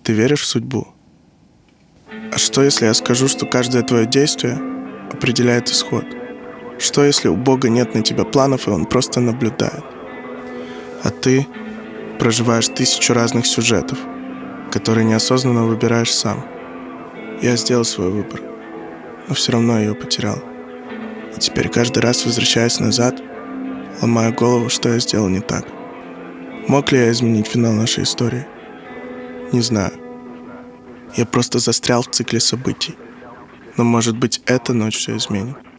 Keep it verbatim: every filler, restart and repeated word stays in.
Ты веришь в судьбу? А что, если я скажу, что каждое твое действие определяет исход? Что, если у Бога нет на тебя планов, и Он просто наблюдает? А ты проживаешь тысячу разных сюжетов, которые неосознанно выбираешь сам. Я сделал свой выбор, но все равно ее потерял. И теперь каждый раз, возвращаясь назад, ломаю голову, что я сделал не так. Мог ли я изменить финал нашей истории? Не знаю. Я просто застрял в цикле событий. Но, может быть, эта ночь все изменит.